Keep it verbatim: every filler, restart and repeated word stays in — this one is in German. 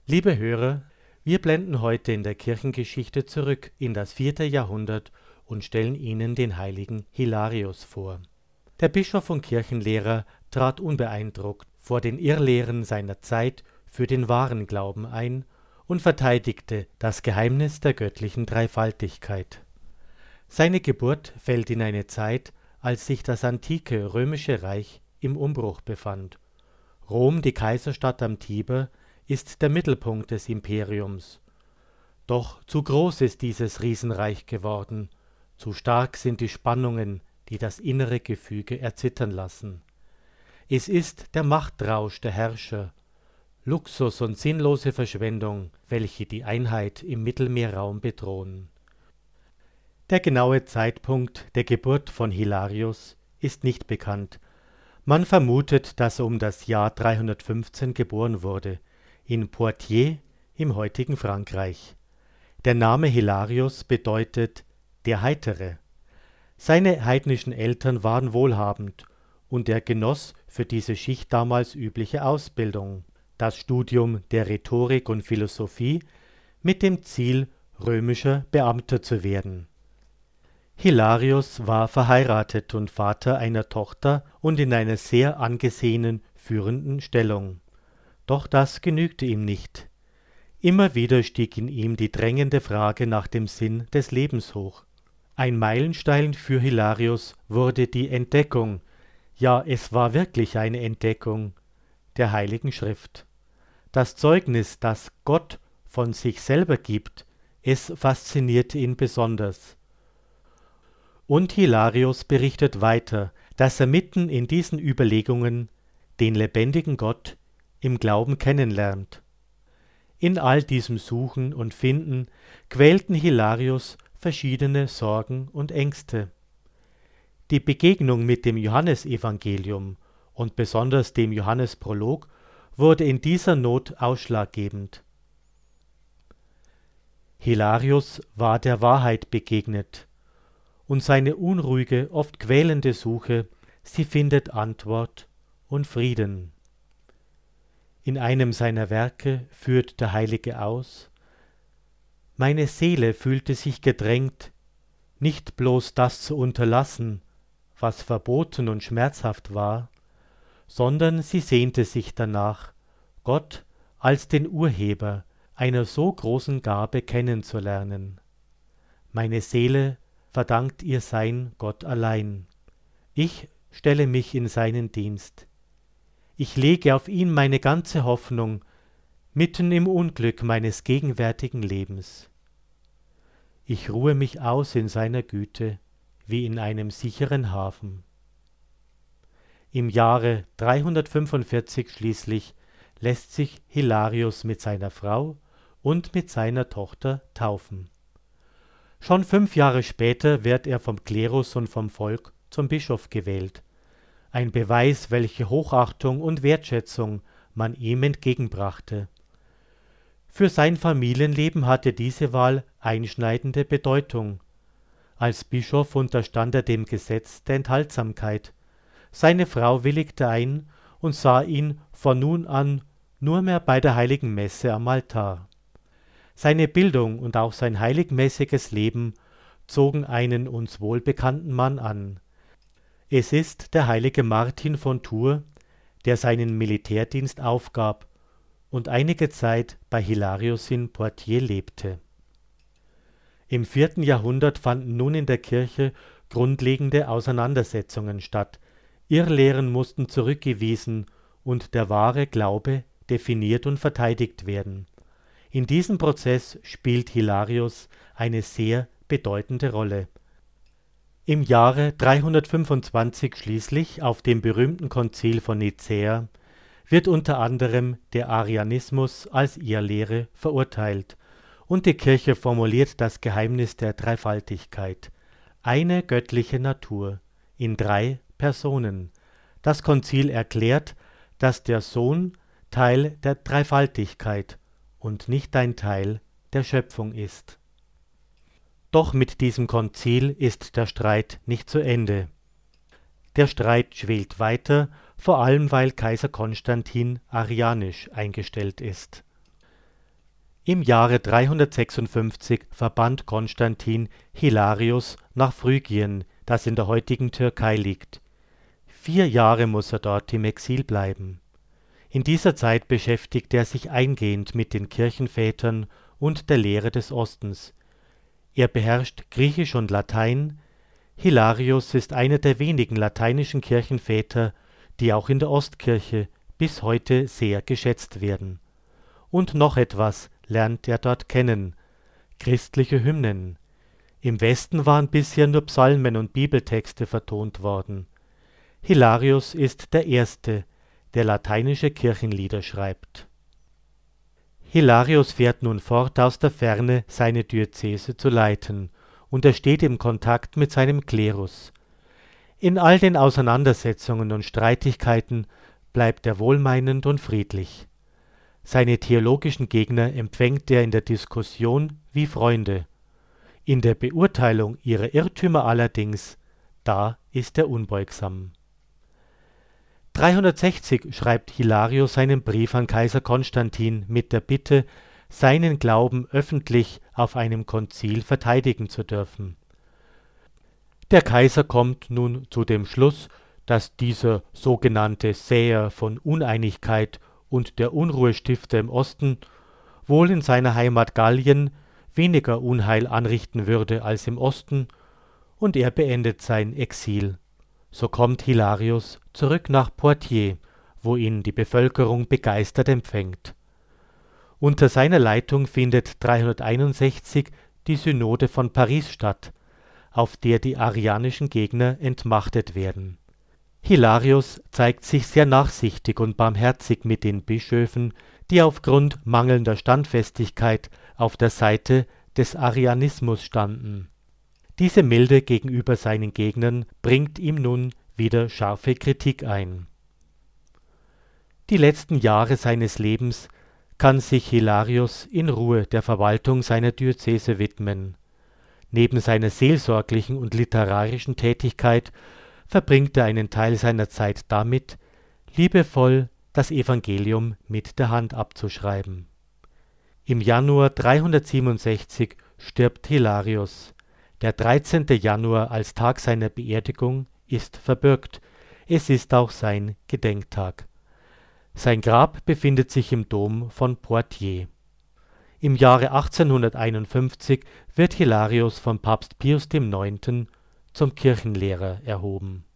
Liebe Hörer, wir blenden heute in der Kirchengeschichte zurück in das vierte Jahrhundert und stellen Ihnen den heiligen Hilarius vor. Der Bischof und Kirchenlehrer trat unbeeindruckt vor den Irrlehren seiner Zeit für den wahren Glauben ein und verteidigte das Geheimnis der göttlichen Dreifaltigkeit. Seine Geburt fällt in eine Zeit, als sich das antike römische Reich im Umbruch befand. Rom, die Kaiserstadt am Tiber, ist der Mittelpunkt des Imperiums. Doch zu groß ist dieses Riesenreich geworden, zu stark sind die Spannungen, die das innere Gefüge erzittern lassen. Es ist der Machtrausch der Herrscher, Luxus und sinnlose Verschwendung, welche die Einheit im Mittelmeerraum bedrohen. Der genaue Zeitpunkt der Geburt von Hilarius ist nicht bekannt. Man vermutet, dass er um das Jahr dreihundertfünfzehn geboren wurde, in Poitiers im heutigen Frankreich. Der Name Hilarius bedeutet der Heitere. Seine heidnischen Eltern waren wohlhabend und er genoss für diese Schicht damals übliche Ausbildung, das Studium der Rhetorik und Philosophie mit dem Ziel, römischer Beamter zu werden. Hilarius war verheiratet und Vater einer Tochter und in einer sehr angesehenen führenden Stellung. Doch das genügte ihm nicht. Immer wieder stieg in ihm die drängende Frage nach dem Sinn des Lebens hoch. Ein Meilenstein für Hilarius wurde die Entdeckung, ja, es war wirklich eine Entdeckung, der Heiligen Schrift. Das Zeugnis, das Gott von sich selber gibt, es faszinierte ihn besonders. Und Hilarius berichtet weiter, dass er mitten in diesen Überlegungen den lebendigen Gott im Glauben kennenlernt. In all diesem Suchen und Finden quälten Hilarius verschiedene Sorgen und Ängste. Die Begegnung mit dem Johannesevangelium und besonders dem Johannesprolog wurde in dieser Not ausschlaggebend. Hilarius war der Wahrheit begegnet, und seine unruhige, oft quälende Suche, sie findet Antwort und Frieden. In einem seiner Werke führt der Heilige aus: Meine Seele fühlte sich gedrängt, nicht bloß das zu unterlassen, was verboten und schmerzhaft war, sondern sie sehnte sich danach, Gott als den Urheber einer so großen Gabe kennenzulernen. Meine Seele verdankt ihr Sein Gott allein. Ich stelle mich in seinen Dienst. Ich lege auf ihn meine ganze Hoffnung, mitten im Unglück meines gegenwärtigen Lebens. Ich ruhe mich aus in seiner Güte, wie in einem sicheren Hafen. Im Jahre dreihundertfünfundvierzig schließlich lässt sich Hilarius mit seiner Frau und mit seiner Tochter taufen. Schon fünf Jahre später wird er vom Klerus und vom Volk zum Bischof gewählt. Ein Beweis, welche Hochachtung und Wertschätzung man ihm entgegenbrachte. Für sein Familienleben hatte diese Wahl einschneidende Bedeutung. Als Bischof unterstand er dem Gesetz der Enthaltsamkeit. Seine Frau willigte ein und sah ihn von nun an nur mehr bei der heiligen Messe am Altar. Seine Bildung und auch sein heiligmäßiges Leben zogen einen uns wohlbekannten Mann an. Es ist der heilige Martin von Tours, der seinen Militärdienst aufgab und einige Zeit bei Hilarius in Poitiers lebte. Im vierten Jahrhundert fanden nun in der Kirche grundlegende Auseinandersetzungen statt. Irrlehren mussten zurückgewiesen und der wahre Glaube definiert und verteidigt werden. In diesem Prozess spielt Hilarius eine sehr bedeutende Rolle. Im Jahre dreihundertfünfundzwanzig schließlich, auf dem berühmten Konzil von Nicäa, wird unter anderem der Arianismus als Irrlehre verurteilt und die Kirche formuliert das Geheimnis der Dreifaltigkeit, eine göttliche Natur in drei Personen. Das Konzil erklärt, dass der Sohn Teil der Dreifaltigkeit und nicht ein Teil der Schöpfung ist. Doch mit diesem Konzil ist der Streit nicht zu Ende. Der Streit schwelt weiter, vor allem weil Kaiser Konstantin arianisch eingestellt ist. Im Jahre dreihundertsechsundfünfzig verbannt Konstantin Hilarius nach Phrygien, das in der heutigen Türkei liegt. Vier Jahre muss er dort im Exil bleiben. In dieser Zeit beschäftigt er sich eingehend mit den Kirchenvätern und der Lehre des Ostens. Er beherrscht Griechisch und Latein. Hilarius ist einer der wenigen lateinischen Kirchenväter, die auch in der Ostkirche bis heute sehr geschätzt werden. Und noch etwas lernt er dort kennen: christliche Hymnen. Im Westen waren bisher nur Psalmen und Bibeltexte vertont worden. Hilarius ist der Erste, der lateinische Kirchenlieder schreibt. Hilarius fährt nun fort, aus der Ferne seine Diözese zu leiten, und er steht im Kontakt mit seinem Klerus. In all den Auseinandersetzungen und Streitigkeiten bleibt er wohlmeinend und friedlich. Seine theologischen Gegner empfängt er in der Diskussion wie Freunde. In der Beurteilung ihrer Irrtümer allerdings, da ist er unbeugsam. dreihundertsechzig schreibt Hilarius einen Brief an Kaiser Konstantin mit der Bitte, seinen Glauben öffentlich auf einem Konzil verteidigen zu dürfen. Der Kaiser kommt nun zu dem Schluss, dass dieser sogenannte Säher von Uneinigkeit und der Unruhestifter im Osten wohl in seiner Heimat Gallien weniger Unheil anrichten würde als im Osten, und er beendet sein Exil. So kommt Hilarius zurück nach Poitiers, wo ihn die Bevölkerung begeistert empfängt. Unter seiner Leitung findet dreihunderteinundsechzig die Synode von Paris statt, auf der die arianischen Gegner entmachtet werden. Hilarius zeigt sich sehr nachsichtig und barmherzig mit den Bischöfen, die aufgrund mangelnder Standfestigkeit auf der Seite des Arianismus standen. Diese Milde gegenüber seinen Gegnern bringt ihm nun wieder scharfe Kritik ein. Die letzten Jahre seines Lebens kann sich Hilarius in Ruhe der Verwaltung seiner Diözese widmen. Neben seiner seelsorglichen und literarischen Tätigkeit verbringt er einen Teil seiner Zeit damit, liebevoll das Evangelium mit der Hand abzuschreiben. Im Januar dreihundertsiebenundsechzig stirbt Hilarius. Der dreizehnte Januar als Tag seiner Beerdigung ist verbürgt. Es ist auch sein Gedenktag. Sein Grab befindet sich im Dom von Poitiers. Im Jahre achtzehnhunderteinundfünfzig wird Hilarius von Papst Pius der Neunte zum Kirchenlehrer erhoben.